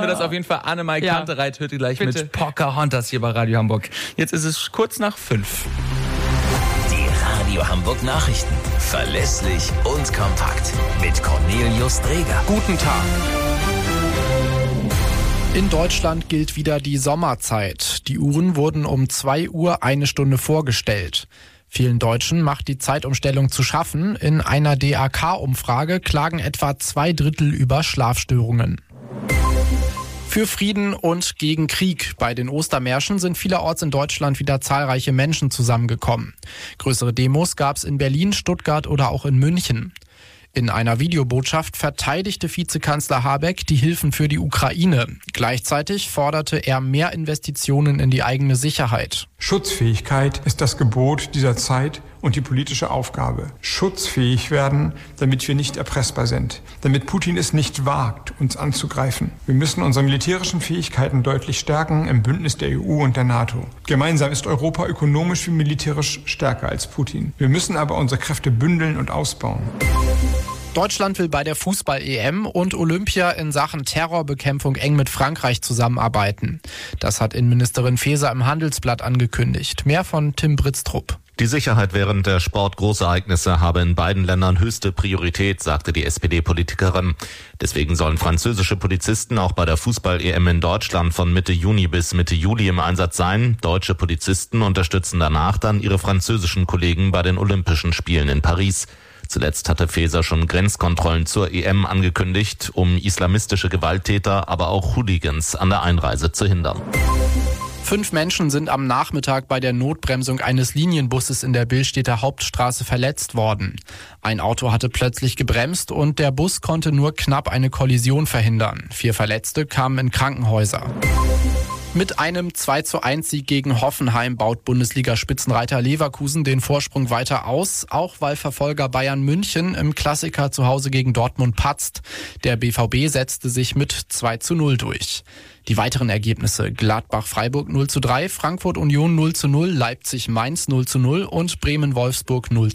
wir das auf jeden Fall. Annemai Kantereit hört ihr gleich Bitte. mit Pocahontas hier bei Radio Hamburg. Jetzt ist es kurz nach 5. Die Radio Hamburg Nachrichten. Verlässlich und kompakt. Mit Cornelius Dreger. Guten Tag. In Deutschland gilt wieder die Sommerzeit. Die Uhren wurden um 2 Uhr 1 Stunde vorgestellt. Vielen Deutschen macht die Zeitumstellung zu schaffen. In einer DAK-Umfrage klagen etwa 2/3 über Schlafstörungen. Für Frieden und gegen Krieg. Bei den Ostermärschen sind vielerorts in Deutschland wieder zahlreiche Menschen zusammengekommen. Größere Demos gab es in Berlin, Stuttgart oder auch in München. In einer Videobotschaft verteidigte Vizekanzler Habeck die Hilfen für die Ukraine. Gleichzeitig forderte er mehr Investitionen in die eigene Sicherheit. Schutzfähigkeit ist das Gebot dieser Zeit und die politische Aufgabe. Schutzfähig werden, damit wir nicht erpressbar sind, damit Putin es nicht wagt, uns anzugreifen. Wir müssen unsere militärischen Fähigkeiten deutlich stärken im Bündnis der EU und der NATO. Gemeinsam ist Europa ökonomisch wie militärisch stärker als Putin. Wir müssen aber unsere Kräfte bündeln und ausbauen. Deutschland will bei der Fußball-EM und Olympia in Sachen Terrorbekämpfung eng mit Frankreich zusammenarbeiten. Das hat Innenministerin Faeser im Handelsblatt angekündigt. Mehr von Tim Britztrup. Die Sicherheit während der Sportgroßereignisse habe in beiden Ländern höchste Priorität, sagte die SPD-Politikerin. Deswegen sollen französische Polizisten auch bei der Fußball-EM in Deutschland von Mitte Juni bis Mitte Juli im Einsatz sein. Deutsche Polizisten unterstützen danach dann ihre französischen Kollegen bei den Olympischen Spielen in Paris. Zuletzt hatte Faeser schon Grenzkontrollen zur EM angekündigt, um islamistische Gewalttäter, aber auch Hooligans an der Einreise zu hindern. 5 Menschen sind am Nachmittag bei der Notbremsung eines Linienbusses in der Billstädter Hauptstraße verletzt worden. Ein Auto hatte plötzlich gebremst und der Bus konnte nur knapp eine Kollision verhindern. 4 Verletzte kamen in Krankenhäuser. Mit einem 2:1-Sieg gegen Hoffenheim baut Bundesliga-Spitzenreiter Leverkusen den Vorsprung weiter aus, auch weil Verfolger Bayern München im Klassiker zu Hause gegen Dortmund patzt. Der BVB setzte sich mit 2:0 durch. Die weiteren Ergebnisse: Gladbach-Freiburg 0:3, Frankfurt-Union 0:0, Leipzig-Mainz 0:0 und Bremen-Wolfsburg 0:0.